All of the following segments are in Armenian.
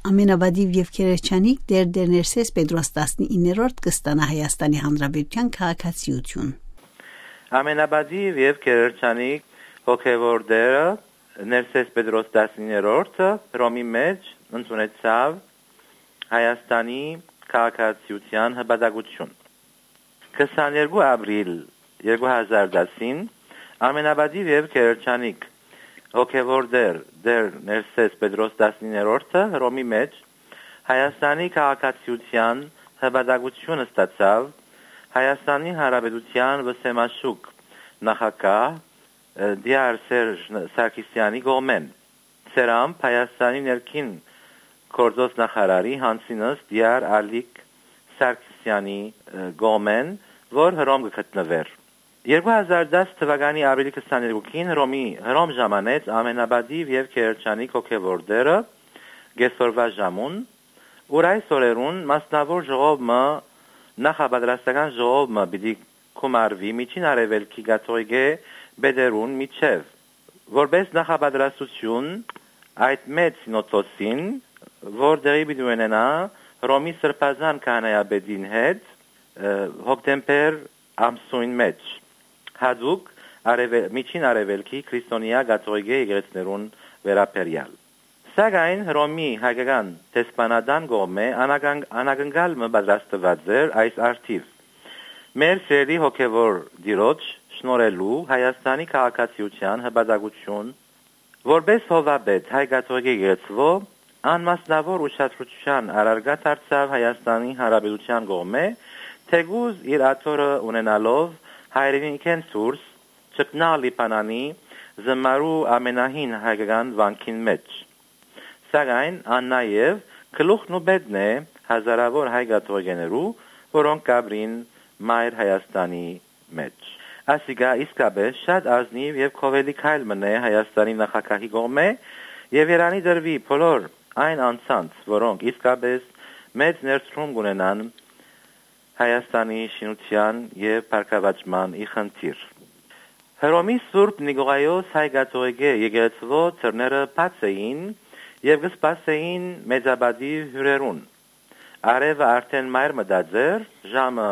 ամենաբադիվ եւ քերեչանիկ դեր ներսես Պետրոս 19-րդ կստանա Հայաստանի Հանրապետության քաղաքացիություն։ Ամենաբադիվ եւ քերեչանիկ հոգեվոր դերը ներսես Պետրոս 19-րդը Ռոմի մեջ ընդունեցավ Հայաստանի քաղաքացիության հպատակություն։ 22 ապրիլ 2010-ին ամենաբադիվ եւ քերեչանիկ հոգեվոր դեր ներսես Պետրոս 19-րդը Ռոմի մեջ Հայաստանի քաղաքացիության հպատակությունը ստացավ Հայաստանի Հանրապետության վսեմաշուկ նախագահ Դիար Սերժ Սարգսյանի կողմեն։ Սերամբ Հայաստանի ներքին գործոս նախարարի հանցինս Դիար Ալիկ Սարգսյանի կողմեն, որ Հռոմ գտնվեր։ 2010 թվականի ապրիլի 22-ին Հռոմ ժամանեց ամենաբադիվ եւ քերեչանիկ հոգեվոր դերը գեսորվա ժամուն, ուր այս օրերուն մասնավոր ժողովը նախապատրաստական ժողովը պիտի կումարվի միջին արևելքի կաթողիկե բեդերուն միջև, որպես նախապատրաստություն այդ մեծ սինոդոսին, որ դերի պիտի ունենա Հռոմի սրբազան քահանայապետին հետ հոկտեմբեր ամսույն մեջ։ Հատուկ միջին արևելքի քրիստոնյա կաթողիկե եկեղեցիներուն վերաբերյալ։ Սակայն Հռոմի հայկական դեսպանատան կողմէ անակնկալ պատրաստված էր այս արդիվ։ Մեր սերի հոգևոր դիրոջ շնորհելու Հայաստանի քաղաքացիության հպատակություն, որպես հովաբեդ հայ կաթողիկե եկեղեցվո անմասնավոր ուշադրության առարգա դարձավ Հայաստանի Հանրապետության կողմէ, թեկուզ իր աթոռը ունենալով հայրենիքեն սուրս ճգնալ Լիբանանի զմարու ամենահին հայկական վանքին մեջ։ Սակայն աննաև գլուխն ու բեդն է հազարավոր հայ կաթողիկեներու, որոնք կաբրին մայր Հայաստանի մեջ։ Ասիկա իսկապես շատ ազնիվ եւ քովելի քայլ մնե Հայաստանի նախագահի կողմէ եւ երանի դրվի բոլոր այն անցանց, որոնք իսկապես մեծ ներդրում կունենան Հայաստանի շինության եւ փառքավաճման իխնդիր։ Հռոմի Սուրբ Նիկողայոս հայ կաթողիկե եկեղեցվո ծրները բաց էին եւ կսպասեին մեծաբադիվ հյուրերուն։ Արևը արդեն մայր մտածեր, ժամը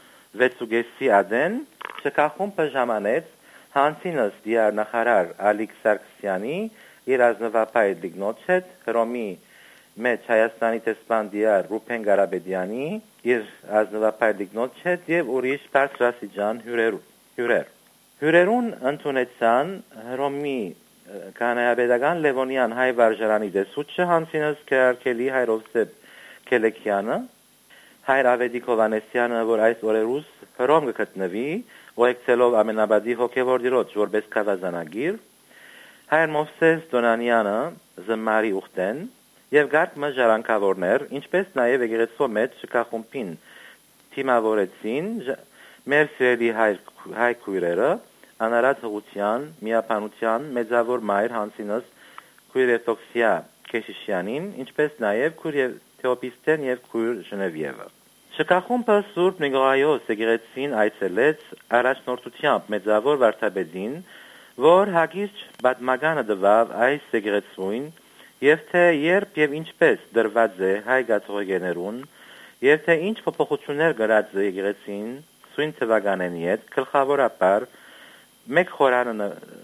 6:30 ադեն, շքախումբը ժամանեց հանցինս դիար նախարար Ալիկ Սարգսյանի իր ազնվապայր դիգնոջետ Հռոմի մեջ Հայաստանի դեսպան դիար Ռուփեն Ղարաբեդյանի իր ազնվապայր դիգնոջետ եւ ուրիշ բարձրաստիճան հյուրեր։ Հյուրերուն ընդունեցան Հռոմի կանայապետական Լևոնյան հայ վարժարանի դեսուչը հանցինս քերարկելի Հայրովսեփ Քելեքյանը, հայր Ավետիք Հովանեսյանը, որ այս օրերուս Հռոմ գտնվի, ուղեկցելով ամենաբադիվ հոգևոր դիրոջ որպես գավազանագիր, հայր Մովսես Դոնանյանը զմարի ուխտեն եւ գարդմը ժառանգավորներ, ինչպես նաեւ եկեղեցու մեջ շքախումբին թիմավորեցին մեր սիրելի հայ քույրերը անարատ հղության, միապանության, մեծավոր մայր հանցինս քույր Եվտոքսիա Քեշիշյանին, ինչպես նաեւ քույր Թեոպիստեն եւ քույր Ժնևիևը։ Շքախումբը Սուրբ Նիկողայոս եկեղեցին այցելեց առաջնորդությամբ մեծավոր վարդապետին, որ հագիրճ պատմականը տվավ այս եկեղեցուին եւ թե երբ եւ ինչպես դրված է հայ կաթողիկեներուն եւ թե ինչ փոփոխություններ գրած է եկեղեցին սույն թվականին հետ գլխավորապես մեկ խորանը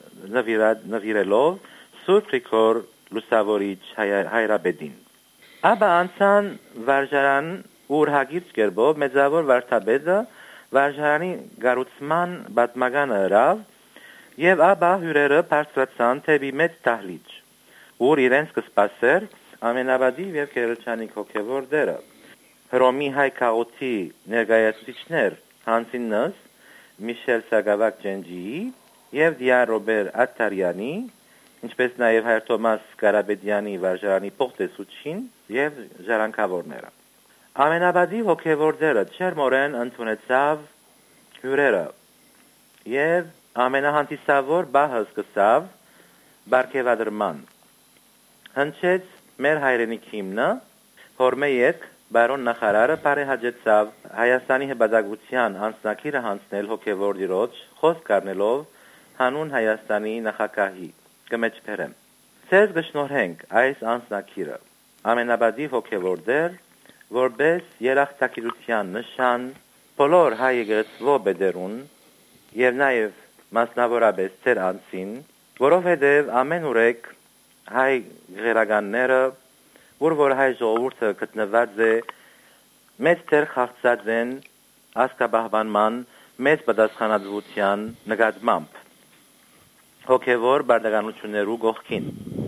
նվիրելով Սուրբ Գրիգոր Լուսավորիչ հայրապետին։ Ապա անցան վարժարան ուր հագիրճ կերպով մեծավոր վարդապետը վարժարանի գառուցման պատմականը հրավ եւ ապա հյուրերը բարձրացան թեպի մեծ դահլիճ, ուր իրենց կսպասեր ամենաբադիվ եւ քերեչանիկ հոգեվոր դերը։ Հռոմի հայ քաղաքի ներկայացուցիչներ հանցինս Միշել Սագավակ Ջենջիի եւ Դիար Ռոբեր Աթարյանի, ինչպես նաեւ հայր Թոմաս Ղարաբեդյանի վարժարանի փոխտեսուչին եւ ժառանգավորները։ Ամենաբադիվ հոգեվոր դերը չերմորեն ընդունեցավ հյուրերը եւ ամենահանդիսավոր բահը սկսավ բարգեւադրման։ Հնչեց մեր հայրենիքի հիմնը, հորմե ետ բարոն նախարարը բարեհաջեցավ Հայաստանի հպատակության անձնակիրը հանձնել հոգևոր դիրոջ, խոսք առնելով հանուն Հայաստանի նախագահի կմեջբերեմ։ Ձեզ գշնորհենք այս անձնակիրը ամենաբադի հոգևորդեր, որպես երախտագիտության նշան բոլոր հայ եկեղեցվո բեդերուն եւ նաեւ մասնավորապես ծեր անցին, որովհետեւ ամեն ուրեք հայ գերականները, որ հայ ժողովուրդը գտնված է մեծ տեղ խաղացած են ասկաբահբանման մեծ պատասխանատվության նկատմամբ հոգևոր բարդականություններու գողքին։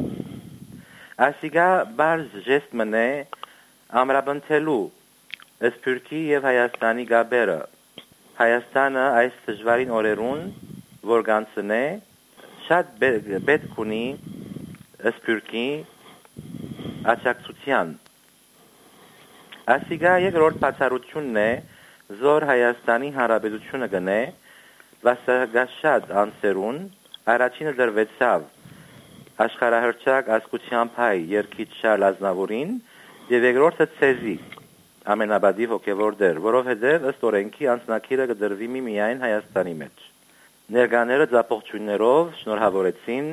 Ասիգա բարձ ժեստ մնե ամրապնդելու Սփյուռքի եւ Հայաստանի գաբերը։ Հայաստանը այս դժվարին օրերուն որ գանցնե շատ պետք ունի Սփյուռքի աջակցության։ Ասիգա երկրորդ բացառությունն է, որ Հայաստանի Հանրապետությունը գնե վասագաշատ անսերուն առաջինը դրվեցավ աշխարհահռչակ ազգությամբ հայ երկիչ Շարլ Ազնավուրին եւ երկրորդը ցեզի ամենաբադի հոգևորդեր, որովհետեւ ըստ օրենքի անձնակիրը կդրվի միայն Հայաստանի մեջ։ Ներկաները ծափողջույներով շնորհավորեցին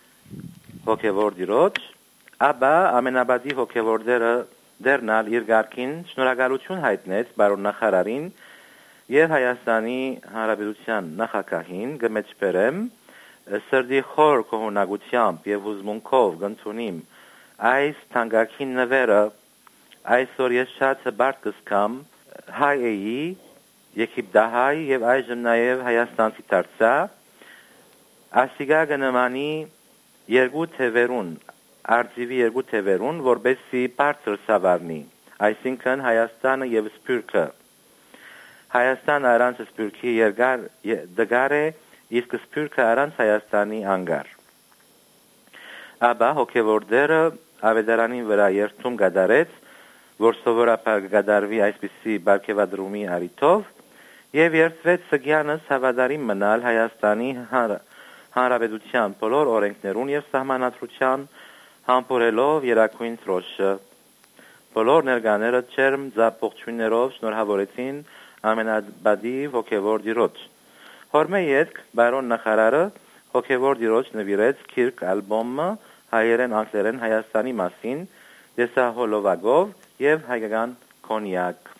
հոգևոր դիրոջ, ապա ամենաբադի հոգևորդերը դեռնալ իր գարքին շնորհակալություն հայտնեց բարոն նախարարին եւ Հայաստանի Հանրապետության նախագահին գմեջբերեմ սրդի խոր կողմնակությամբ եւ հուզմունքով գտնունիմ այս թանկագին նվերը այսօր ես շատ բարդ կսկամ հայեի Եգիպտահայ եւ այժմ նաեւ Հայաստանցի դարձա ասիգա գնամանի երկու թևերուն արձիվի երկու թևերուն որբեսի բարձր սավառնի այսինքն Հայաստանը եւ Սփյուռքը Հայաստան առանց Սփյուռքի երկար դգար է իսկ Սփյուռքը առանց Հայաստանի անգար ապա հոգևորդերը ավետարանին վրա երթում գդարեց որ սովորաբար գդարվի այսպիսի բարգեւադրումի արիթով եւ երթվեց սգյանս հավատարիմ մնալ Հայաստանի Հանրապետության բոլոր օրենքներուն եւ սահմանադրության համբուրելով երակույն ծրոշը բոլոր ներկաները չերմ ծափողջույներով շնորհավորեցին ամենաբադի հոգևոր դիրոջ Հորմե ետք բարոն նախարարը հոգևոր դիրոջ նվիրեց քիրք ալբոմը հայերեն անգլերեն Հայաստանի մասին դեսահոլովագով եւ հայկական կոնյակ